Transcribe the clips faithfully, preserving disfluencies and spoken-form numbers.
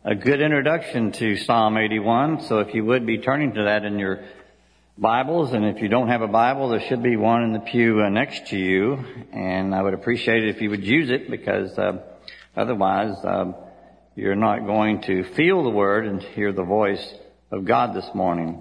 a good introduction to Psalm eighty-one. So if you would be turning to that in your Bibles, and if you don't have a Bible, there should be one in the pew uh, next to you. And I would appreciate it if you would use it, because uh, otherwise uh, you're not going to feel the Word and hear the voice of God this morning.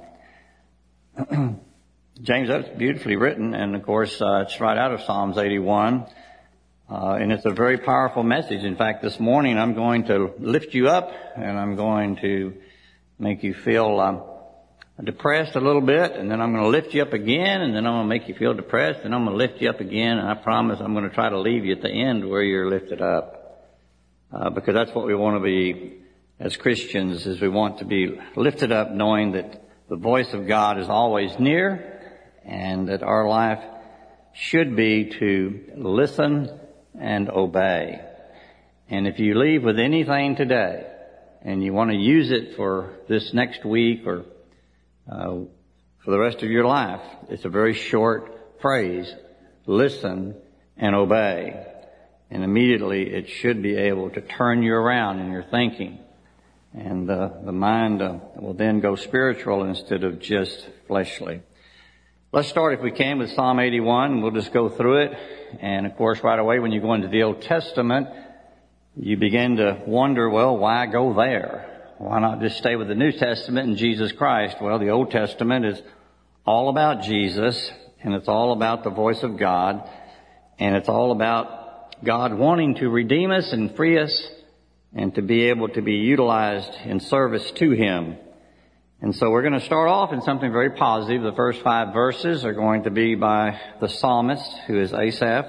James, that's beautifully written, and of course uh, it's right out of Psalms eighty-one. Uh, and it's a very powerful message. In fact, this morning I'm going to lift you up, and I'm going to make you feel um, depressed a little bit, and then I'm going to lift you up again, and then I'm going to make you feel depressed, and I'm going to lift you up again, and I promise I'm going to try to leave you at the end where you're lifted up. Uh, because that's what we want to be as Christians, is we want to be lifted up knowing that the voice of God is always near, and that our life should be to listen and obey. And if you leave with anything today and you want to use it for this next week or uh, for the rest of your life, it's a very short phrase: listen and obey. And immediately it should be able to turn you around in your thinking. And uh, the mind uh, will then go spiritual instead of just fleshly. Let's start, if we can, with Psalm eighty-one. We'll just go through it. And, of course, right away when you go into the Old Testament, you begin to wonder, well, why go there? Why not just stay with the New Testament and Jesus Christ? Well, the Old Testament is all about Jesus, and it's all about the voice of God, and it's all about God wanting to redeem us and free us and to be able to be utilized in service to Him. And so we're going to start off in something very positive. The first five verses are going to be by the psalmist, who is Asaph.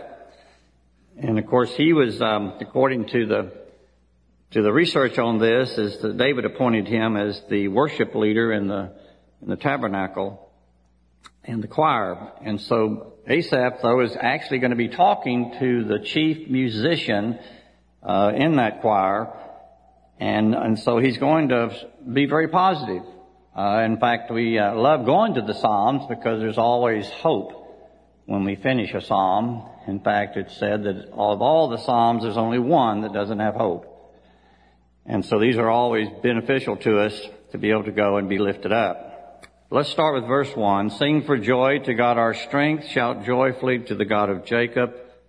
And of course, he was, um, according to the to the research on this, is that David appointed him as the worship leader in the in the tabernacle and the choir. And so Asaph, though, is actually going to be talking to the chief musician uh, in that choir, and and so he's going to be very positive. Uh, in fact, we uh, love going to the Psalms because there's always hope when we finish a Psalm. In fact, it's said that of all the Psalms, there's only one that doesn't have hope. And so these are always beneficial to us to be able to go and be lifted up. Let's start with verse one. Sing for joy to God our strength. Shout joyfully to the God of Jacob.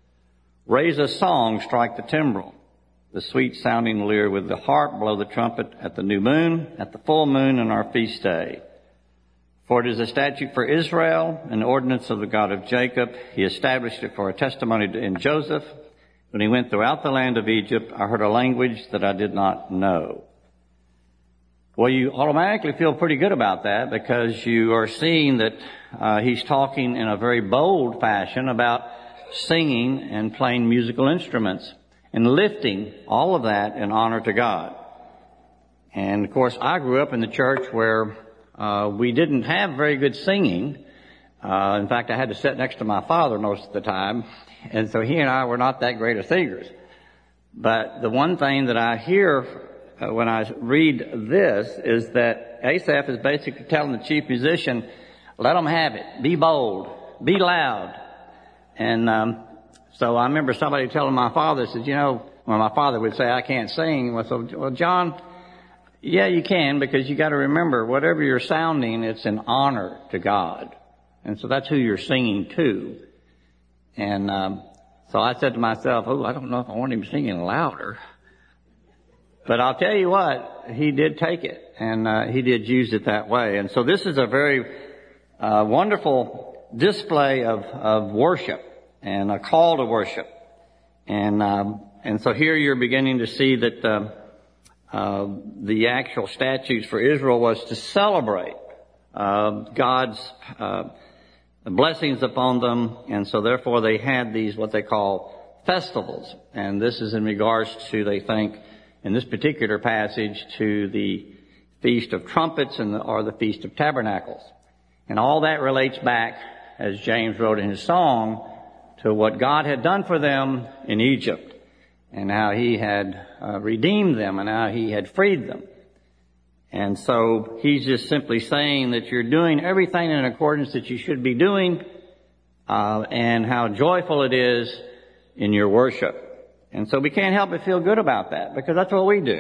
Raise a song, strike the timbrel. The sweet-sounding lyre with the harp, blow the trumpet at the new moon, at the full moon, and our feast day. For it is a statute for Israel, an ordinance of the God of Jacob. He established it for a testimony in Joseph. When he went throughout the land of Egypt, I heard a language that I did not know. Well, you automatically feel pretty good about that, because you are seeing that uh, he's talking in a very bold fashion about singing and playing musical instruments, and lifting all of that in honor to God. And, of course, I grew up in the church where uh, we didn't have very good singing. Uh, in fact, I had to sit next to my father most of the time, and so he and I were not that great of singers. But the one thing that I hear uh, when I read this is that Asaph is basically telling the chief musician, let them have it. Be bold. Be loud. And um So I remember somebody telling my father, said, you know, well, my father would say, I can't sing. Well, so, well, John, yeah, you can, because you got to remember, whatever you're sounding, it's an honor to God. And so that's who you're singing to. And um, so I said to myself, oh, I don't know if I want him singing louder. But I'll tell you what, he did take it, and uh, he did use it that way. And so this is a very uh, wonderful display of, of worship, and a call to worship. And um, and so here you're beginning to see that uh, uh, the actual statutes for Israel was to celebrate uh, God's uh, blessings upon them. And so therefore they had these, what they call festivals. And this is in regards to, they think, in this particular passage, to the Feast of Trumpets and the, or the Feast of Tabernacles. And all that relates back, as James wrote in his song, to what God had done for them in Egypt, and how He had uh, redeemed them, and how He had freed them. And so he's just simply saying that you're doing everything in accordance that you should be doing, uh, and how joyful it is in your worship. And so we can't help but feel good about that, because that's what we do.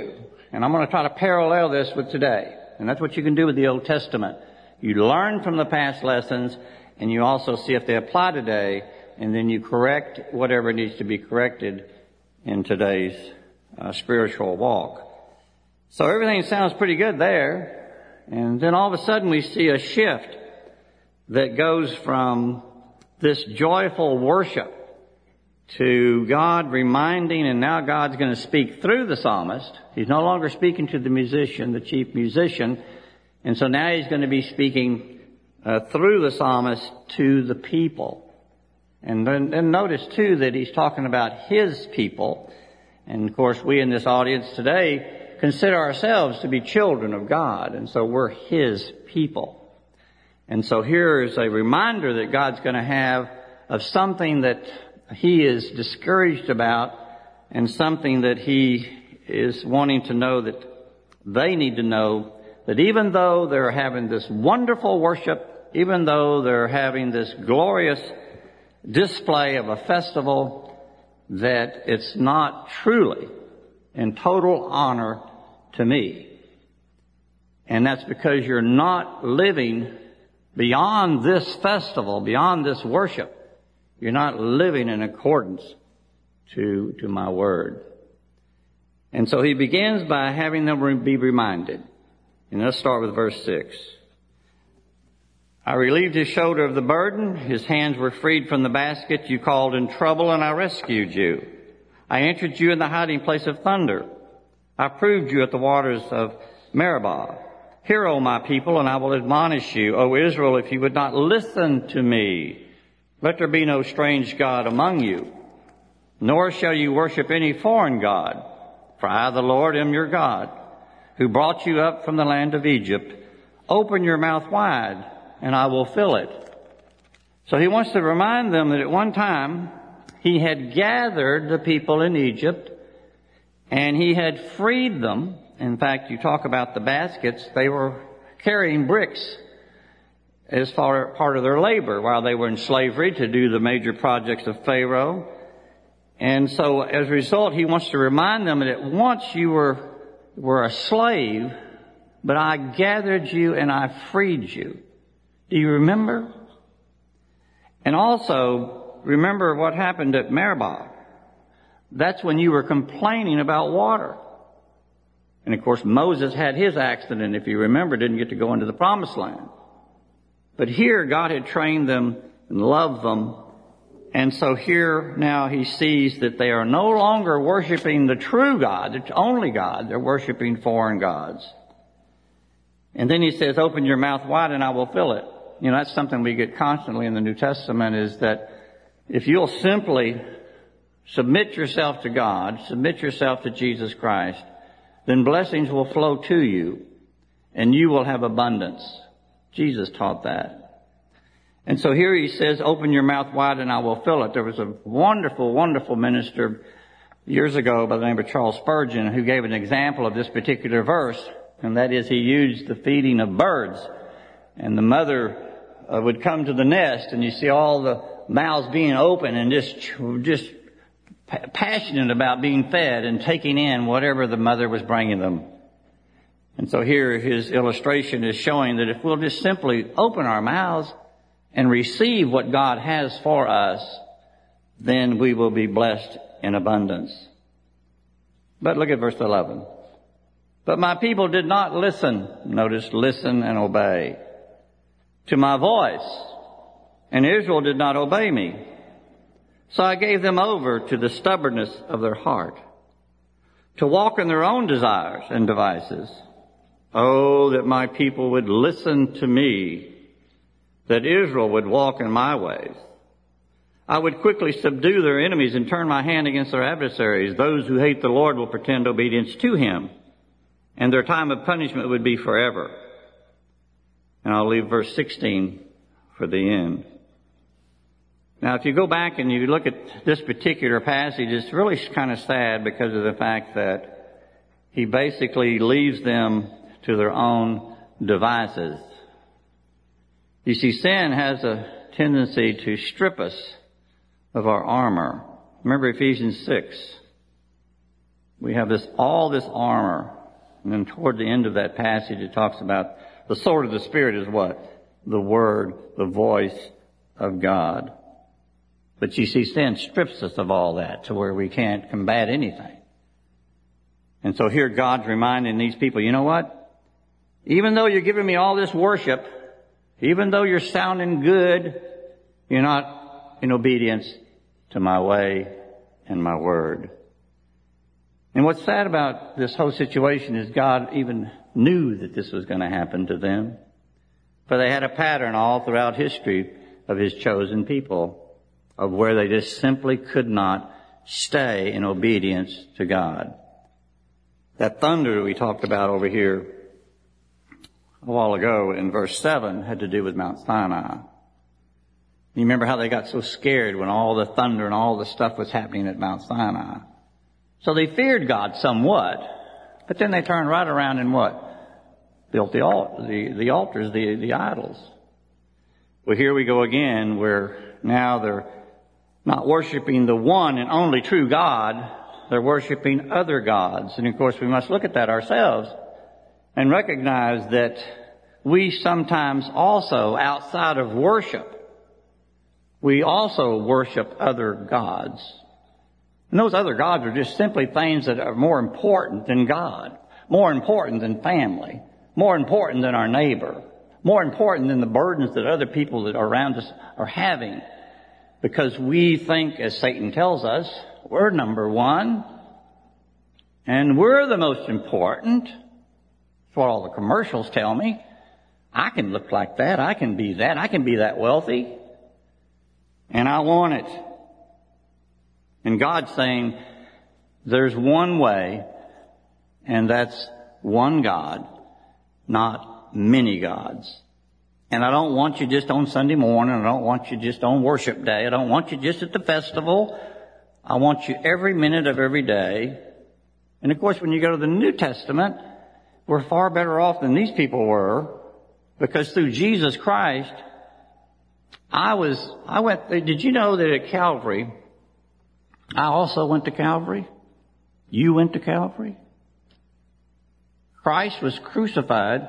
And I'm going to try to parallel this with today. And that's what you can do with the Old Testament. You learn from the past lessons, and you also see if they apply today, and then you correct whatever needs to be corrected in today's uh, spiritual walk. So everything sounds pretty good there. And then all of a sudden we see a shift that goes from this joyful worship to God reminding, and now God's going to speak through the psalmist. He's no longer speaking to the musician, the chief musician. And so now he's going to be speaking uh, through the psalmist to the people. And then, then notice too that he's talking about his people. And of course we in this audience today consider ourselves to be children of God. And so we're his people. And so here is a reminder that God's going to have of something that he is discouraged about and something that he is wanting to know that they need to know, that even though they're having this wonderful worship, even though they're having this glorious display of a festival, that it's not truly in total honor to me. And that's because you're not living beyond this festival, beyond this worship. You're not living in accordance to, to my word. And so he begins by having them be reminded. And let's start with verse six. I relieved his shoulder of the burden. His hands were freed from the basket. You called in trouble and I rescued you. I entered you in the hiding place of thunder. I proved you at the waters of Meribah. Hear, O my people, and I will admonish you. O Israel, if you would not listen to me, let there be no strange God among you, nor shall you worship any foreign god. For I, the Lord, am your God, who brought you up from the land of Egypt. Open your mouth wide, and I will fill it. So he wants to remind them that at one time he had gathered the people in Egypt, and he had freed them. In fact, you talk about the baskets, they were carrying bricks as far part of their labor while they were in slavery to do the major projects of Pharaoh. And so as a result, he wants to remind them that once you were, were a slave, but I gathered you and I freed you. Do you remember? And also, remember what happened at Meribah. That's when you were complaining about water. And of course, Moses had his accident, if you remember, didn't get to go into the promised land. But here, God had trained them and loved them. And so here now he sees that they are no longer worshiping the true God, the only God. They're worshiping foreign gods. And then he says, open your mouth wide and I will fill it. You know, that's something we get constantly in the New Testament, is that if you'll simply submit yourself to God, submit yourself to Jesus Christ, then blessings will flow to you and you will have abundance. Jesus taught that. And so here he says, open your mouth wide and I will fill it. There was a wonderful, wonderful minister years ago by the name of Charles Spurgeon who gave an example of this particular verse. And that is, he used the feeding of birds. And the mother uh, would come to the nest and you see all the mouths being open and just, just passionate about being fed and taking in whatever the mother was bringing them. And so here his illustration is showing that if we'll just simply open our mouths and receive what God has for us, then we will be blessed in abundance. But look at verse eleven. But my people did not listen. Notice, listen and obey to my voice. And Israel did not obey me. So I gave them over to the stubbornness of their heart, to walk in their own desires and devices. Oh, that my people would listen to me, that Israel would walk in my ways. I would quickly subdue their enemies and turn my hand against their adversaries. Those who hate the Lord will pretend obedience to him, and their time of punishment would be forever. And I'll leave verse sixteen for the end. Now, if you go back and you look at this particular passage, it's really kind of sad because of the fact that he basically leaves them to their own devices. You see, sin has a tendency to strip us of our armor. Remember Ephesians six. We have this, all this armor And then toward the end of that passage, it talks about the sword of the Spirit is what? The Word, the voice of God. But you see, sin strips us of all that to where we can't combat anything. And so here God's reminding these people, you know what? Even though you're giving me all this worship, even though you're sounding good, you're not in obedience to my way and my word. And what's sad about this whole situation is God even knew that this was going to happen to them. For they had a pattern all throughout history of His chosen people, of where they just simply could not stay in obedience to God. That thunder we talked about over here a while ago in verse seven had to do with Mount Sinai. You remember how they got so scared when all the thunder and all the stuff was happening at Mount Sinai. So they feared God somewhat, but then they turned right around and what? Built the, al- the, the altars, the, the idols. Well, here we go again, where now they're not worshiping the one and only true God. They're worshiping other gods. And of course, we must look at that ourselves and recognize that we sometimes also, outside of worship, we also worship other gods. And those other gods are just simply things that are more important than God, more important than family, more important than our neighbor, more important than the burdens that other people that are around us are having. Because we think, as Satan tells us, we're number one, and we're the most important. That's what all the commercials tell me. I can look like that. I can be that. I can be that wealthy. And I want it. And God's saying, there's one way, and that's one God, not many gods. And I don't want you just on Sunday morning. I don't want you just on worship day. I don't want you just at the festival. I want you every minute of every day. And of course, when you go to the New Testament, we're far better off than these people were, because through Jesus Christ, I was, I went, did you know that at Calvary, I also went to Calvary? You went to Calvary? Christ was crucified.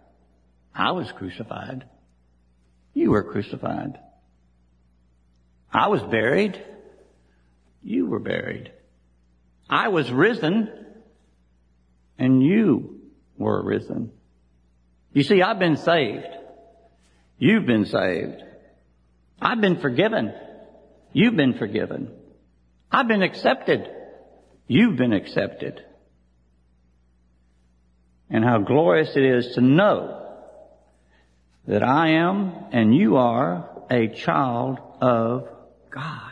I was crucified. You were crucified. I was buried. You were buried. I was risen, and you were risen. You see, I've been saved. You've been saved. I've been forgiven. You've been forgiven. I've been accepted. You've been accepted. And how glorious it is to know that I am and you are a child of God.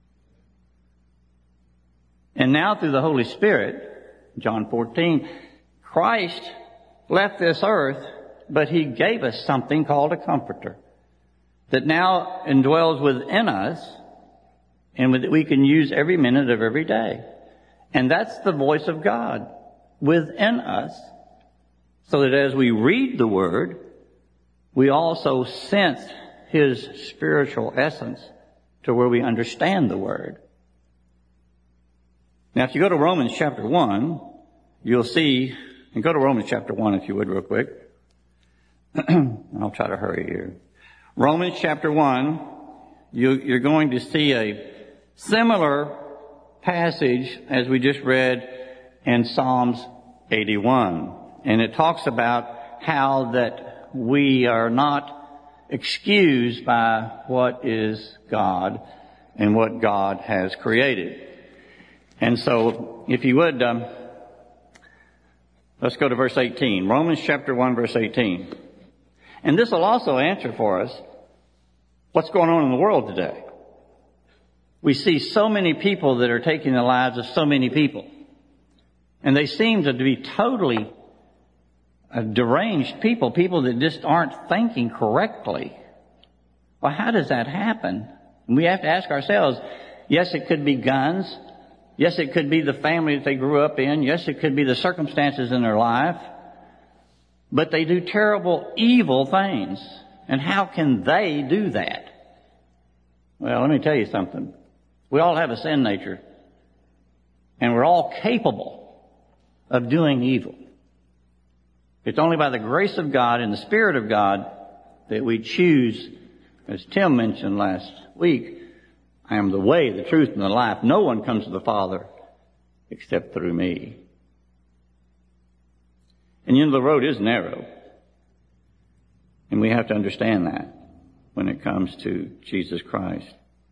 And now through the Holy Spirit, John fourteen, Christ left this earth, but He gave us something called a comforter that now indwells within us and that we can use every minute of every day. And that's the voice of God within us, so that as we read the Word, we also sense His spiritual essence to where we understand the Word. Now, if you go to Romans chapter one, you'll see, and go to Romans chapter one if you would real quick. I'll try to hurry here. Romans chapter one, you, you're going to see a similar passage as we just read in Psalms eighty-one. And it talks about how that we are not excused by what is God and what God has created. And so, if you would, um, let's go to verse eighteen. Romans chapter one, verse eighteen. And this will also answer for us what's going on in the world today. We see so many people that are taking the lives of so many people. And they seem to be totally uh, deranged people, people that just aren't thinking correctly. Well, how does that happen? And we have to ask ourselves, yes, it could be guns. Yes, it could be the family that they grew up in. Yes, it could be the circumstances in their life. But they do terrible, evil things. And how can they do that? Well, let me tell you something. We all have a sin nature. And we're all capable of doing evil. It's only by the grace of God and the Spirit of God that we choose, as Tim mentioned last week, I am the way, the truth, and the life. No one comes to the Father except through me. And you know, the road is narrow. And we have to understand that when it comes to Jesus Christ.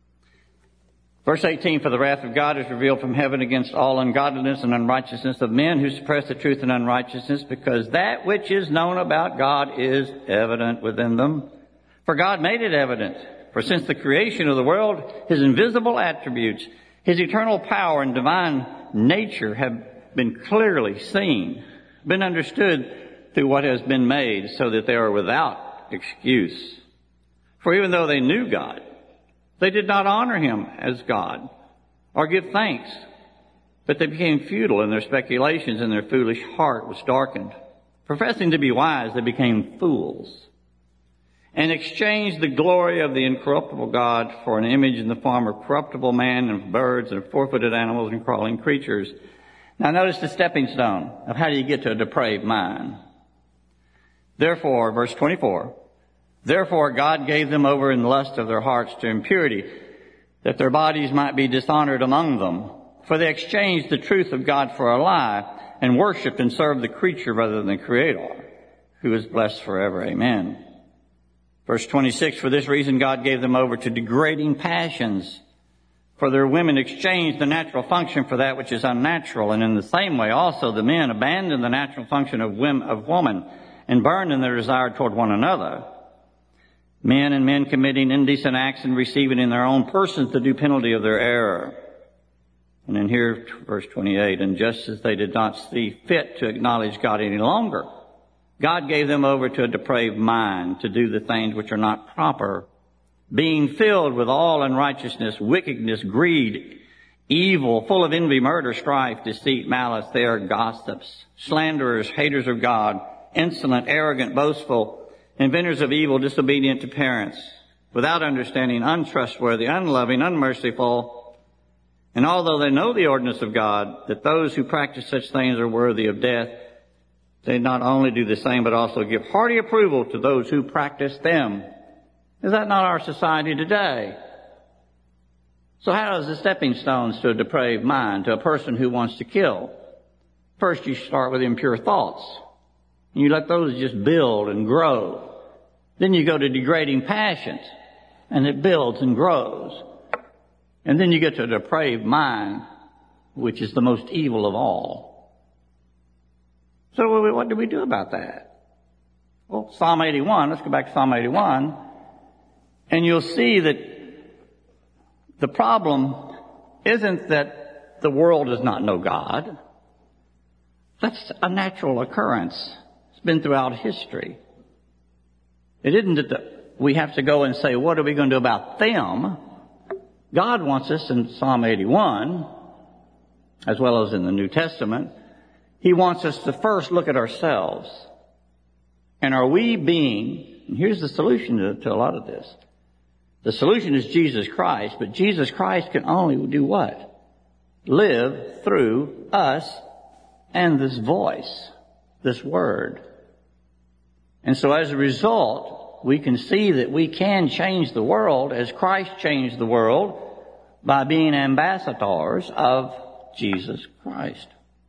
Verse eighteen, for the wrath of God is revealed from heaven against all ungodliness and unrighteousness of men who suppress the truth in unrighteousness, because that which is known about God is evident within them. For God made it evident. For since the creation of the world, His invisible attributes, His eternal power and divine nature have been clearly seen, been understood through what has been made, so that they are without excuse. For even though they knew God, they did not honor Him as God or give thanks, but they became futile in their speculations, and their foolish heart was darkened. Professing to be wise, they became fools, and exchanged the glory of the incorruptible God for an image in the form of corruptible man and birds and four-footed animals and crawling creatures. Now notice the stepping stone of how do you get to a depraved mind. Therefore, verse twenty-four, therefore God gave them over in the lust of their hearts to impurity, that their bodies might be dishonored among them. For they exchanged the truth of God for a lie, and worshipped and served the creature rather than the Creator, who is blessed forever. Amen. Verse twenty-six, for this reason God gave them over to degrading passions. For their women exchanged the natural function for that which is unnatural. And in the same way also the men abandoned the natural function of women, of woman, and burned in their desire toward one another. Men and men committing indecent acts and receiving in their own persons the due penalty of their error. And in here, verse twenty-eight, and just as they did not see fit to acknowledge God any longer, God gave them over to a depraved mind to do the things which are not proper, being filled with all unrighteousness, wickedness, greed, evil, full of envy, murder, strife, deceit, malice. They are gossips, slanderers, haters of God, insolent, arrogant, boastful, inventors of evil, disobedient to parents, without understanding, untrustworthy, unloving, unmerciful. And although they know the ordinance of God, that those who practice such things are worthy of death, they not only do the same, but also give hearty approval to those who practice them. Is that not our society today? So how does the stepping stones to a depraved mind, to a person who wants to kill? First, you start with impure thoughts. And you let those just build and grow. Then you go to degrading passions, and it builds and grows. And then you get to a depraved mind, which is the most evil of all. So what do we do about that? Well, Psalm eighty-one, let's go back to Psalm eighty-one, and you'll see that the problem isn't that the world does not know God. That's a natural occurrence. It's been throughout history. It isn't that the, we have to go and say, what are we going to do about them? God wants us in Psalm eighty-one, as well as in the New Testament, He wants us to first look at ourselves. And are we being, and here's the solution to, to a lot of this. The solution is Jesus Christ, but Jesus Christ can only do what? Live through us and this voice, this word. And so as a result, we can see that we can change the world as Christ changed the world by being ambassadors of Jesus Christ.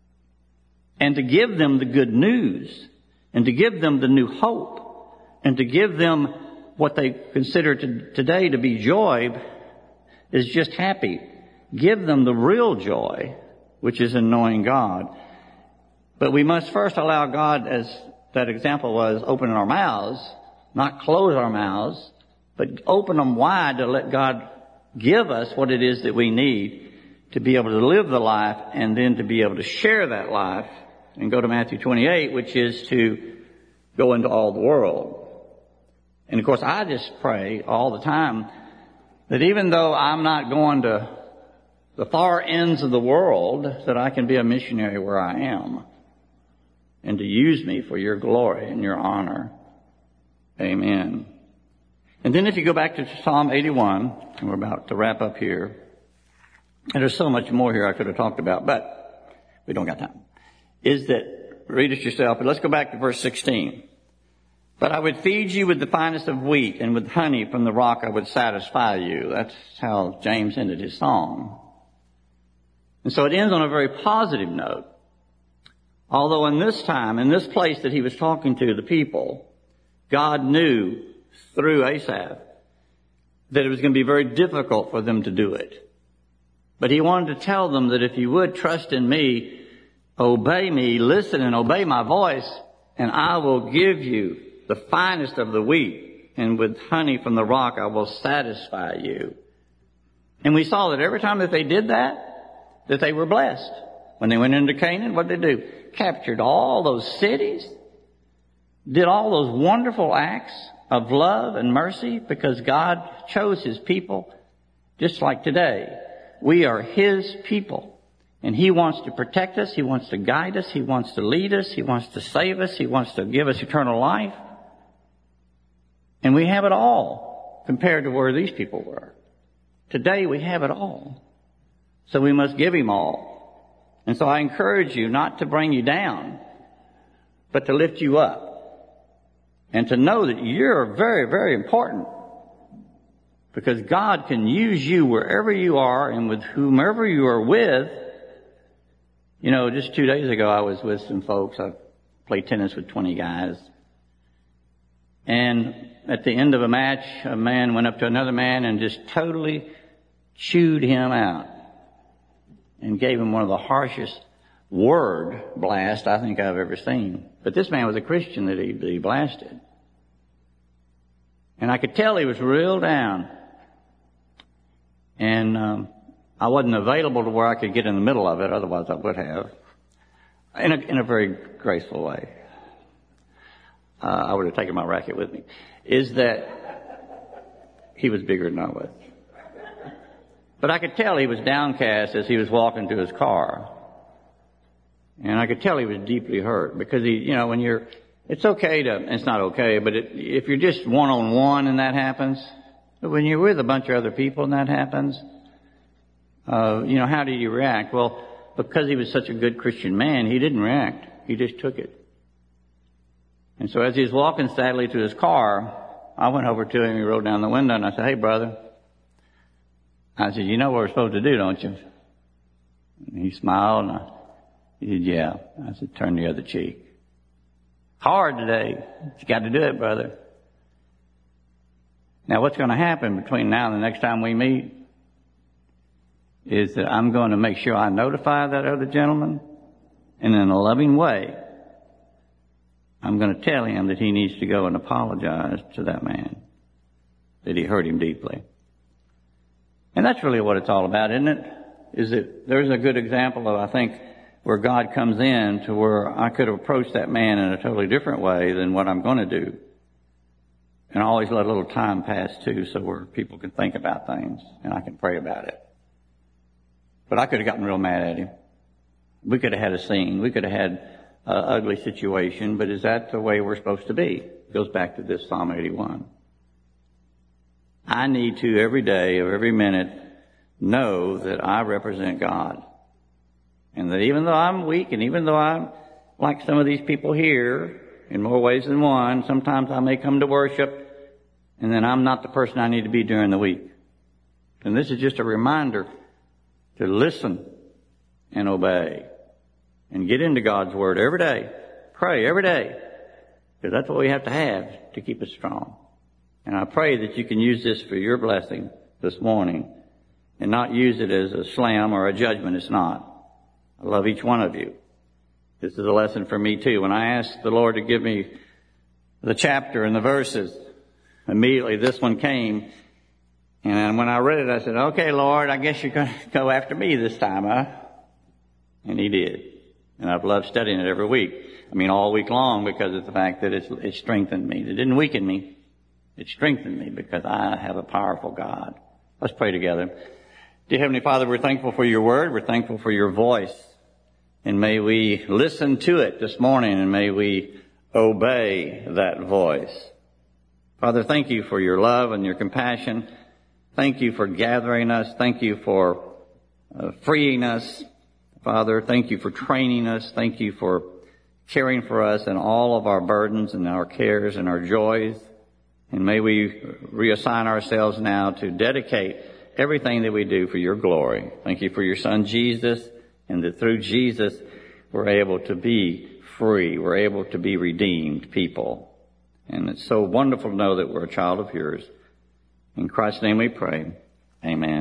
And to give them the good news, and to give them the new hope, and to give them what they consider to, today to be joy is just happy. Give them the real joy, which is in knowing God. But we must first allow God, as that example was, open our mouths, not close our mouths, but open them wide to let God give us what it is that we need to be able to live the life, and then to be able to share that life. And go to Matthew twenty-eight, which is to go into all the world. And of course, I just pray all the time that even though I'm not going to the far ends of the world, that I can be a missionary where I am, and to use me for your glory and your honor. Amen. And then if you go back to Psalm eighty-one, and we're about to wrap up here, and there's so much more here I could have talked about, but we don't got time, is that read it yourself, but let's go back to verse sixteen. But I would feed you with the finest of wheat, and with honey from the rock I would satisfy you. That's how James ended his song. And so it ends on a very positive note. Although in this time, in this place that he was talking to the people, God knew through Asaph that it was going to be very difficult for them to do it. But he wanted to tell them that if you would trust in me, obey me, listen and obey my voice, and I will give you the finest of the wheat, and with honey from the rock I will satisfy you. And we saw that every time that they did that, that they were blessed. When they went into Canaan, what did they do? Captured all those cities, did all those wonderful acts of love and mercy because God chose his people just like today. We are his people, and he wants to protect us. He wants to guide us. He wants to lead us. He wants to save us. He wants to give us eternal life. And we have it all compared to where these people were. Today we have it all. So we must give him all. And so I encourage you not to bring you down, but to lift you up. And to know that you're very, very important. Because God can use you wherever you are and with whomever you are with. You know, just two days ago I was with some folks. I played tennis with twenty guys. And at the end of a match, a man went up to another man and just totally chewed him out. And gave him one of the harshest word blasts I think I've ever seen. But this man was a Christian that he, that he blasted. And I could tell he was real down. And um, I wasn't available to where I could get in the middle of it, otherwise I would have. In a, in a very graceful way. Uh, I would have taken my racket with me. Is that he was bigger than I was. But I could tell he was downcast as he was walking to his car. And I could tell he was deeply hurt because he, you know, when you're, it's okay to, it's not okay, but it, if you're just one-on-one and that happens, but when you're with a bunch of other people and that happens, uh, you know, how do you react? Well, because he was such a good Christian man, he didn't react. He just took it. And so as he was walking sadly to his car, I went over to him, he rolled down the window, and I said, "Hey, brother." I said, "You know what we're supposed to do, don't you?" And he smiled, and I, he said, "Yeah." I said, "Turn the other cheek." Hard today. You got to do it, brother. Now, what's going to happen between now and the next time we meet is that I'm going to make sure I notify that other gentleman, and in a loving way, I'm going to tell him that he needs to go and apologize to that man, that he hurt him deeply. And that's really what it's all about, isn't it? Is that there's a good example of, I think, where God comes in to where I could have approached that man in a totally different way than what I'm going to do. And I always let a little time pass too, so where people can think about things and I can pray about it. But I could have gotten real mad at him. We could have had a scene. We could have had an ugly situation, but is that the way we're supposed to be? It goes back to this Psalm eighty-one. I need to every day or every minute know that I represent God. And that even though I'm weak and even though I'm like some of these people here in more ways than one, sometimes I may come to worship and then I'm not the person I need to be during the week. And this is just a reminder to listen and obey and get into God's Word every day. Pray every day, because that's what we have to have to keep us strong. And I pray that you can use this for your blessing this morning and not use it as a slam or a judgment. It's not. I love each one of you. This is a lesson for me too. When I asked the Lord to give me the chapter and the verses, immediately this one came. And when I read it, I said, "Okay, Lord, I guess you're going to go after me this time, huh?" And he did. And I've loved studying it every week. I mean, all week long, because of the fact that it's, it strengthened me. It didn't weaken me. It strengthened me because I have a powerful God. Let's pray together. Dear Heavenly Father, we're thankful for your word. We're thankful for your voice. And may we listen to it this morning, and may we obey that voice. Father, thank you for your love and your compassion. Thank you for gathering us. Thank you for uh, freeing us. Father, thank you for training us. Thank you for caring for us in all of our burdens and our cares and our joys. And may we reassign ourselves now to dedicate everything that we do for your glory. Thank you for your Son, Jesus, and that through Jesus we're able to be free. We're able to be redeemed people. And it's so wonderful to know that we're a child of yours. In Christ's name we pray. Amen.